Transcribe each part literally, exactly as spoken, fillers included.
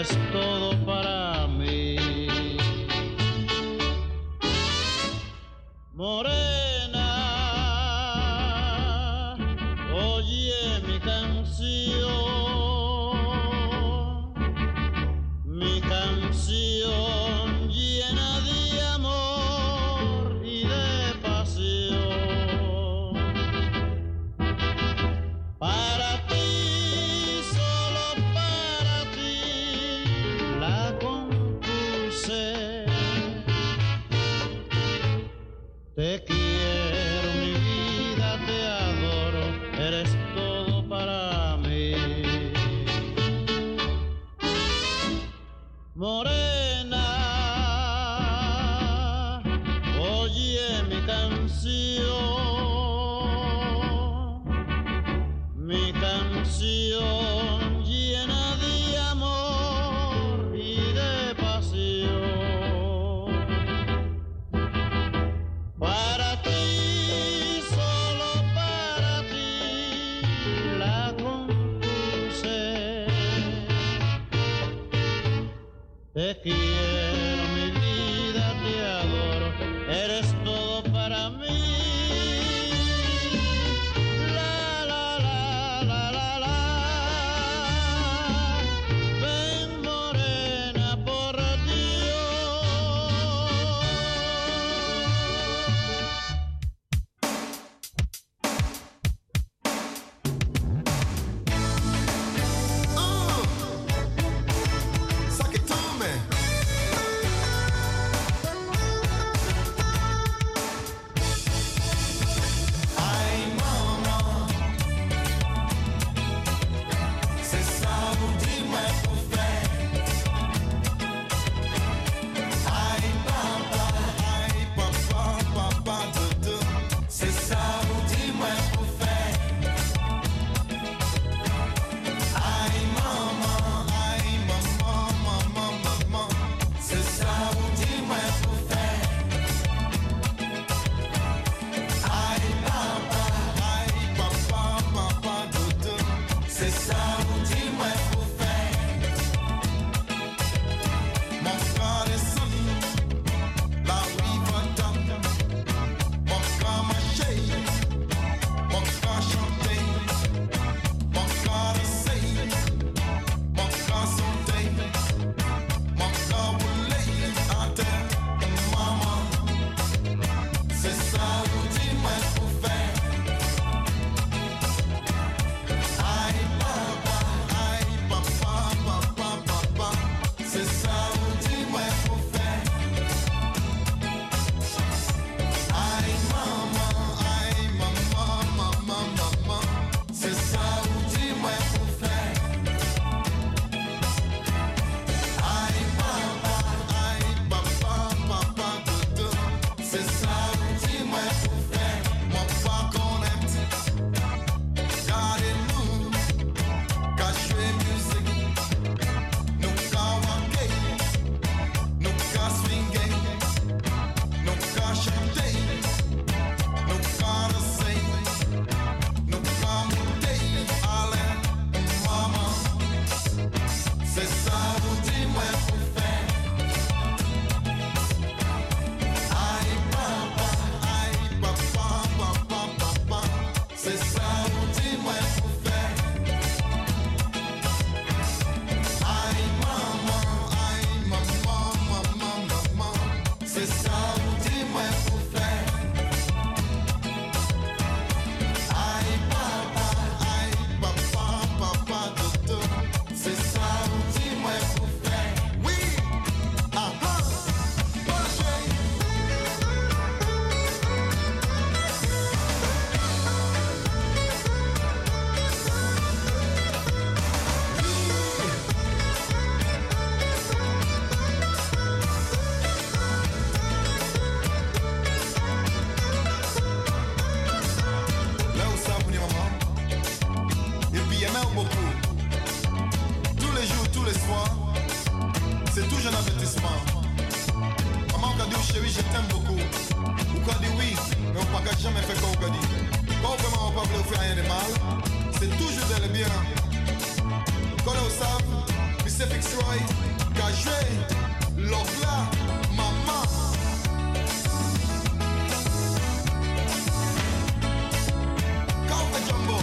eres todo para mí. Morena, oye mi canción, mi canción llena de amor y de pasión. Para ti, solo para ti, la compuse. Te quiero, mi vida, te adoro, eres todo para mí. Morena, oye mi canción, mi canción llena de amor y de pasión. Para ti, solo para ti, la compuse. Te quiero, mi vida, te adoro, eres todo para mí. La, la, la, la, la, la. Ven, morena, por Pacific Troy, Gajre, Lokla, Mama. Kauka Jumbo.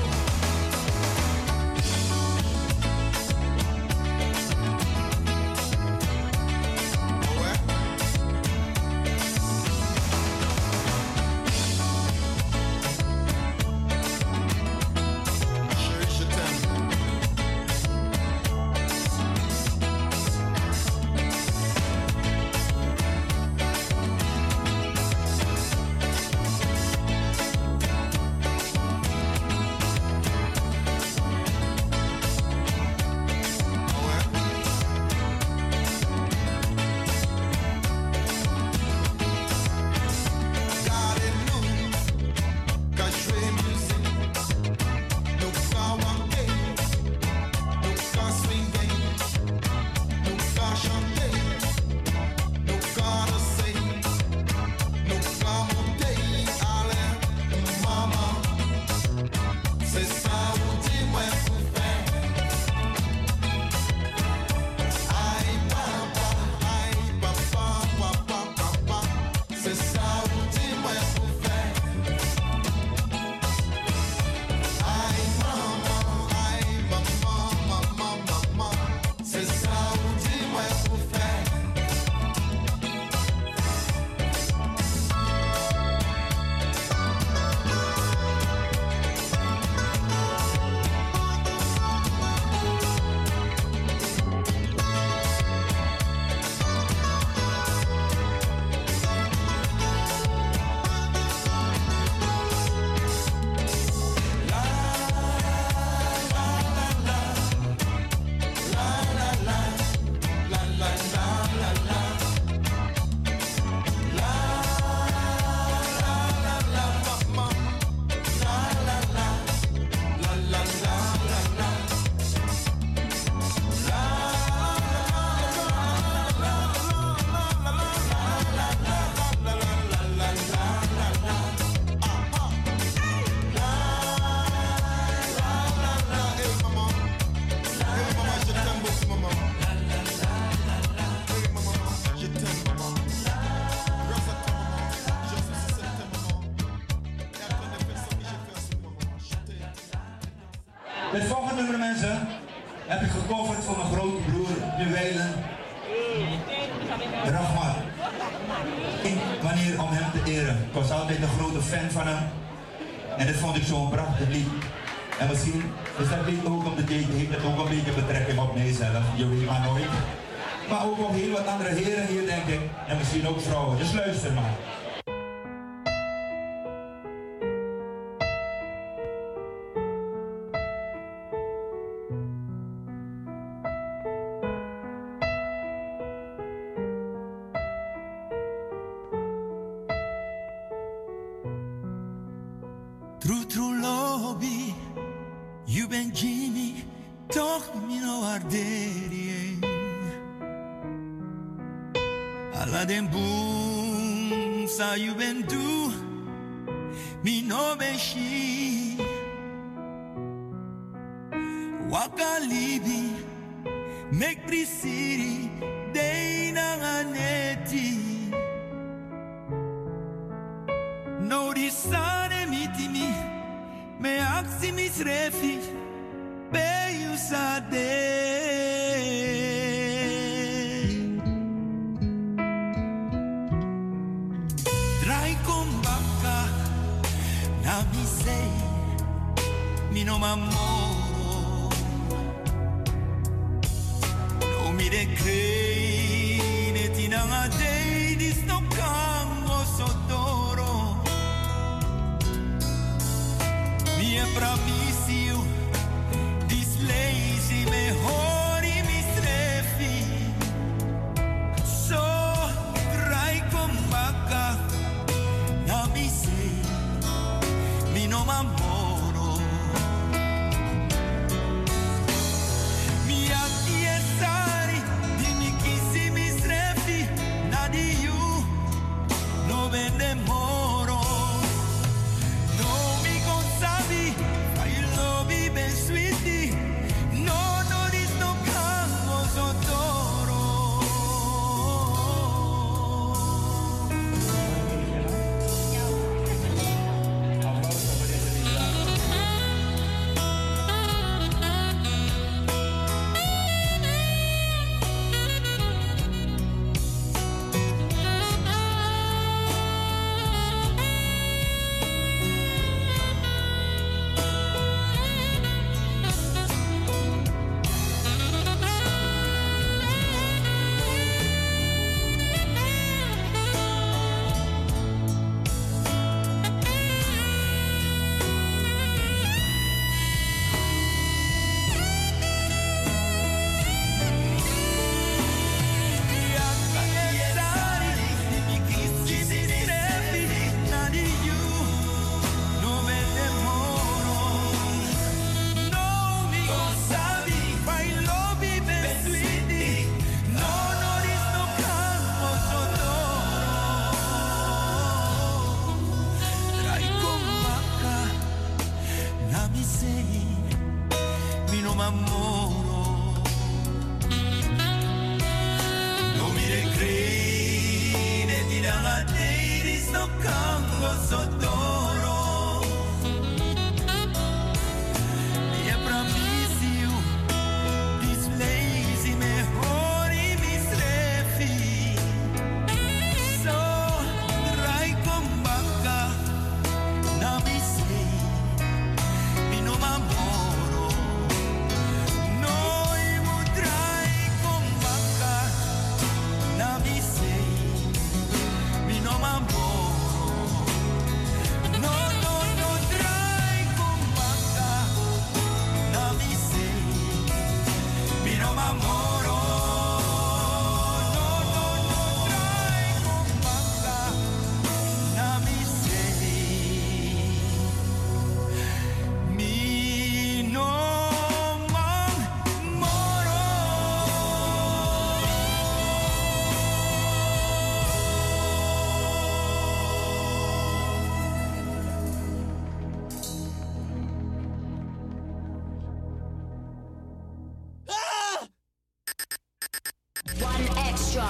Het volgende nummer, mensen, heb ik gecoverd voor mijn grote broer, Juwelen Rahman. Eén manier om hem te eren. Ik was altijd een grote fan van hem. En dit vond ik zo'n prachtig lied. En misschien is dat lied ook omdat je heeft het ook een beetje betrekking op mijzelf. Je weet maar nooit. Maar ook op heel wat andere heren hier, denk ik. En misschien ook vrouwen. Dus luister maar. True, true lobby, you ben Jimmy, toch mi no arderi. Alla den boom, sa you ben do, mi no beshi. Waka libi, make prisiri, dei na aneti. No risane mitimi, me aksi misrefi, be you sade. Trai con bacca, na mi sei, mi no m'amoro. No mi de crei, ne tinanga dei, dis no cango sotoro. Mie promisio, dis lazy me hori mi strefi. So, trai con bacca, na mi sei, mi no m'amoro. Mi acchiesari, dimmi no Congo Sotoro. I promise you, this place is mejor y mis refi. So, try come back, now me say, me no m'amoro. No, you would try come back, now me say, me no m'amoro. No, no, no, try come back, now me say, me no m'amoro. No, no, no, try come back, now me say, me no m'amoro. One extra.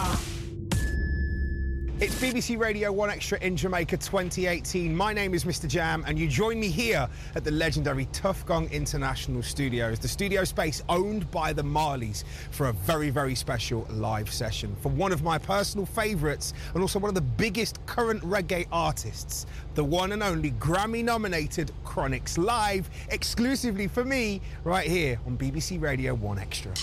It's B B C Radio one Extra in Jamaica twenty eighteen. My name is Mister Jam, and you join me here at the legendary Tuff Gong International Studios, the studio space owned by the Marleys, for a very, very special live session for one of my personal favourites and also one of the biggest current reggae artists, the one and only Grammy-nominated Chronixx, live exclusively for me right here on B B C Radio one Extra.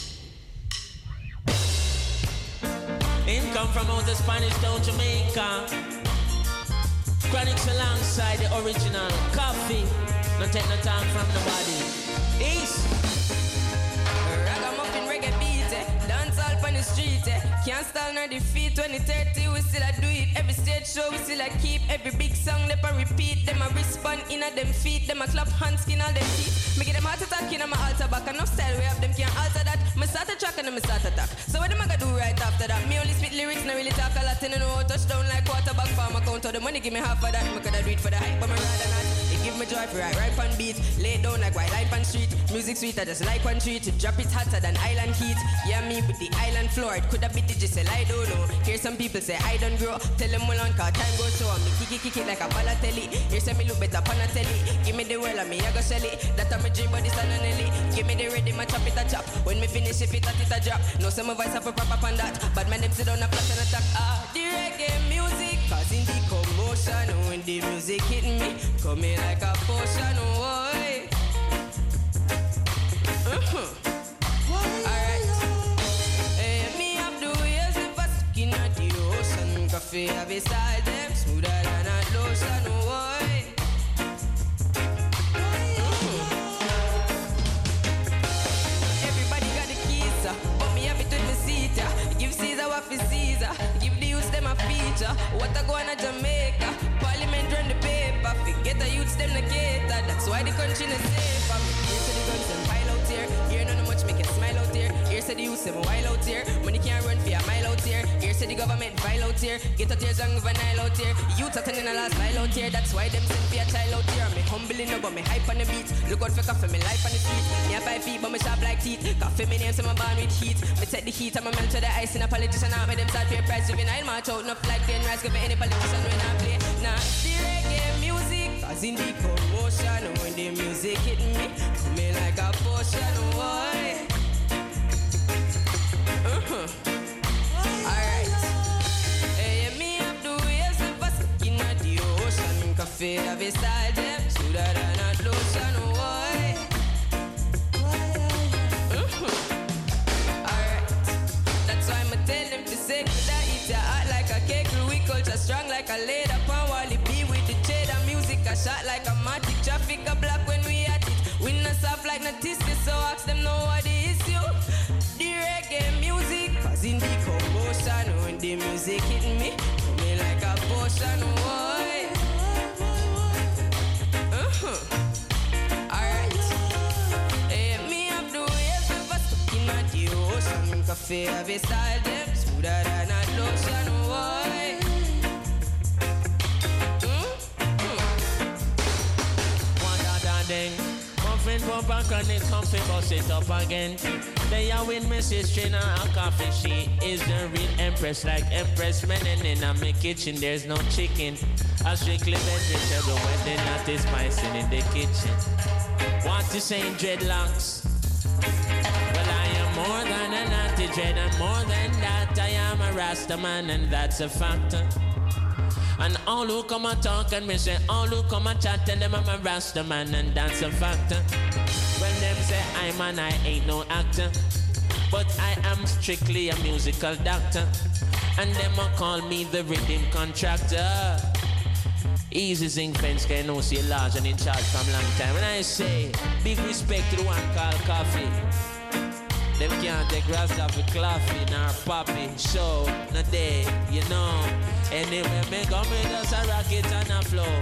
Him come from out the Spanish town Jamaica. Chronixx alongside the original Coffee. No take no time from nobody. East. Ragamuffin reggae beat, eh? Dance all on the street, eh? Can't stall nor defeat. twenty thirty we still a do it. Every stage show we still a keep. Every big song they a repeat. Them a respond in a them feet. Them a clap hands skin all them teeth. Me get them heart attack in a my altar back. Enough style we have them can't alter that. Me start a track and then me start attack. So what them a gonna do right after that? Me only spit lyrics, not really talk a lot. And I know touchdown like quarterback farm account. All the money give me half of that. Me coulda do it for the hype, but me rather not. It give me joy for right, right on beat. Lay down like white line on street. Music sweet, I just like one treat. Drop it hotter than island heat. Yeah, me with the island floor. It coulda be digital, I don't know. Hear some people say I don't grow. Tell them well on car time go so. Me kick it, kick it like a Balotelli. Here say me look better pan a telly. Give me the world and me I go sell it. That a me dream, but this a Nelly. Give me the ready, my chop it a chop. When me finish, if it a it a drop. No some voice have a proper on that. But man them sit down a flat and attack. Ah, the reggae music causing the commotion. When the music hit me, coming like a potion. Boy. Uh-huh. Alright. Hey, me have the waves if I stuck in the ocean. Coffee have a style them smoother than a lotion. Boy. Everybody got the keys, uh, but me have it with the seat. Uh. Give Caesar what for Caesar. Give the youths them a feature. What I go on a Jamaica. Parliament run the paper. Forget the youths them the cater. That's why the country not safe. I'm here to the guns and pile out here. Here none much make it smile out here. Here say the youths them a while out here. Money can't run for a mile out here. Here say the government vile out here. Get out here young of a Nile out here. Youths attending a last mile out here. That's why them send for a child out here. Me humbling up but me hype on the beat. Look out for coffee me life on the street. Me have five feet but me sharp like teeth. Coffee me name so me born with heat. Me take the heat and me melt to the ice in a politician. Now me them start pay price. Juvenile march out enough like ten rice. Give me any politician when I play. Nah, the reggae music causing the commotion. When the music hit me, me like a potion. Boy. Uh-huh. Alright. Hey, me have the waves if I stuck in the ocean. Coffee have a style them smoother than a lotion. Boy. Uh-huh. Alright. That's why I tell them to say could I eat your heart like a cake. We culture strong like a leather pan. Wally be with the cheddar music. A shot like a matic. Traffic a block when we at it. We not soft like Natistis. So ask them know what the issue. The reggae music causing the commotion. When the music hit me, me like a potion. Boy. Uh-huh. Alright. Hey, me have the waves if I stuck in the ocean. Coffee have a style them smoother than a lotion. Boy. One da da ding. Muffin pump and Chronixx, comfy bust it up again. They are with Missus Trina, a coffee. She is the real empress, like Empress Menen. In my kitchen, there's no chicken. I strictly vegetable when they're not spicing in the kitchen. What you saying, dreadlocks? Well, I am more than a naughty dread, and more than that, I am a Rasta man, and that's a factor. And all who come and talk and me say, all who come and chat, tell them I'm a Rasta man, and that's a factor. When them say I'm an I ain't no actor, but I am strictly a musical doctor, and them will call me the rhythm contractor. Easy Zing Fence can know see large and in charge from long time. When I say big respect to the one called Coffee, them can't take Rasta for coffee nor poppy. So no day, you know. Anyway, me go me just a rocket and a flow.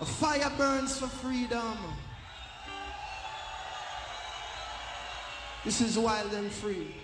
A fire burns for freedom. This is wild and free.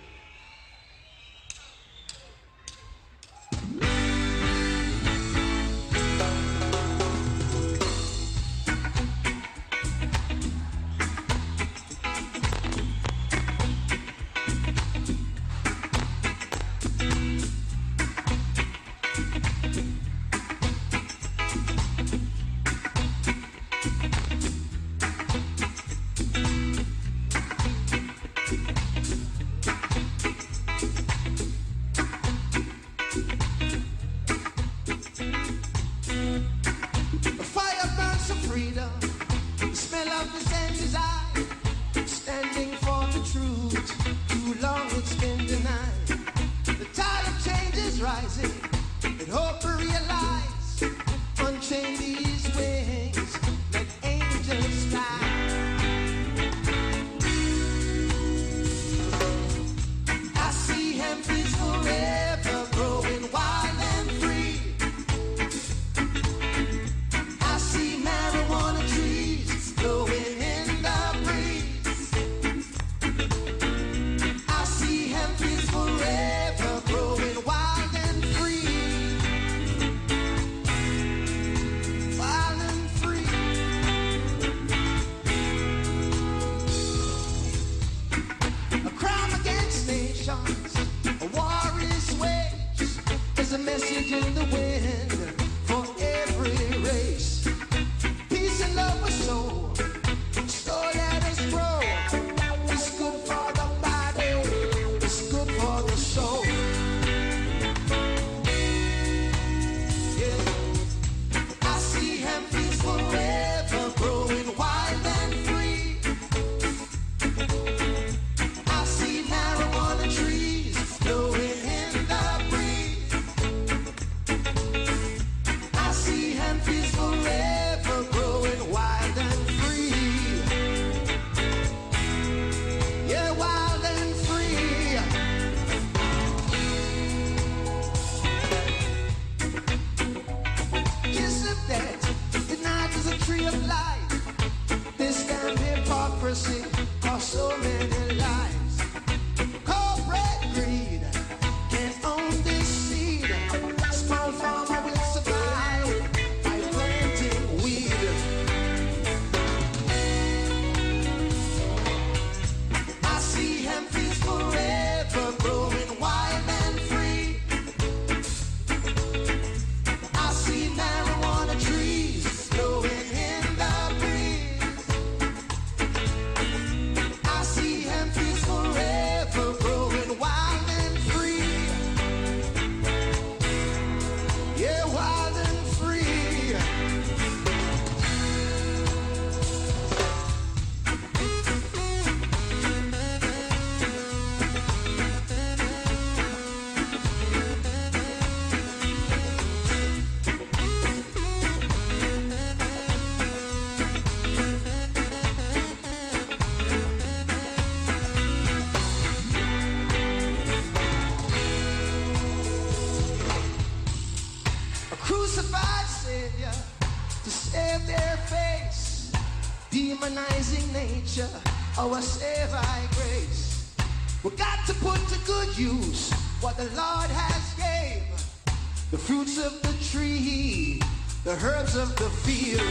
Demonizing nature, our saved by grace. We got to put to good use what the Lord has gave. The fruits of the tree, the herbs of the field.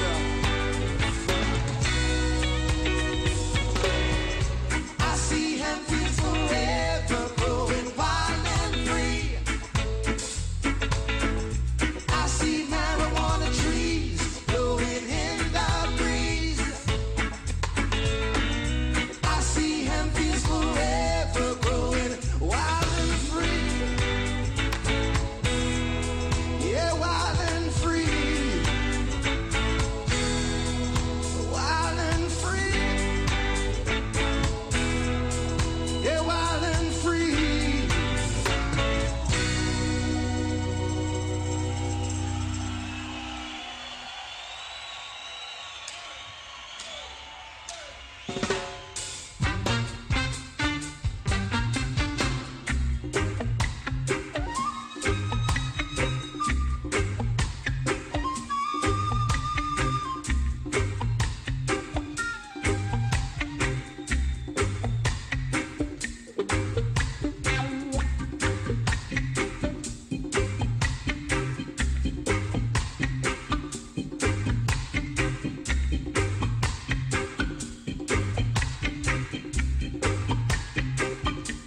I see him fields forever growing wild and free. I see marijuana trees blowing in the breeze. I see him fields forever growing wild and free. Yeah, wild and free.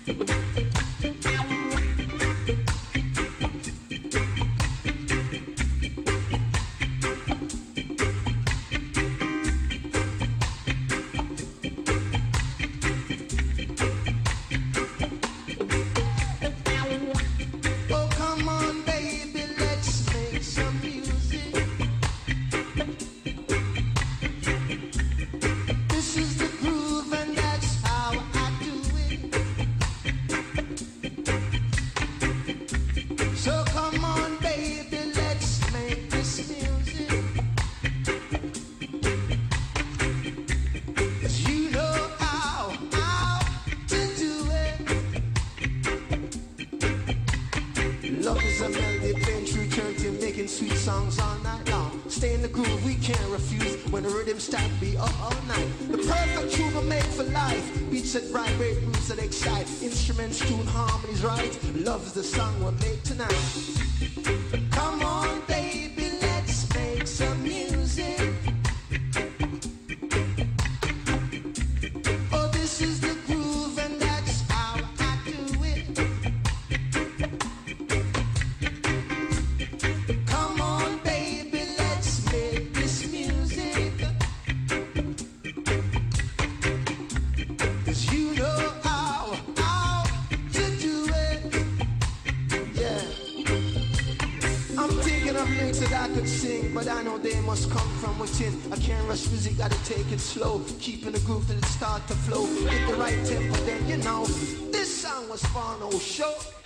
Oh, come on, baby, let's make some music. This is the groove, and that's how I do it. So come on, baby, let's make this music. 'Cause you know how, how to do it. Love is a melody playing through eternity, making sweet songs all night long. Stay in the groove, we can't refuse. When the rhythm start beat up all night. The perfect tune are made for life. Beats that vibrate, roots that excite. Instruments, tune, harmonies right. Love is the song we'll make tonight. Come on, baby, let's make some music. Oh, this is the groove, and that's how I do it. Come on, baby, let's make this music. 'Cause you know how, how to do it. Yeah. I'm thinking of lyrics that I could sing, but I know they must come from within. I can't rush music, gotta take it slow. Keeping the groove till it start to flow. Hit the right tempo, then you know this song was for no show.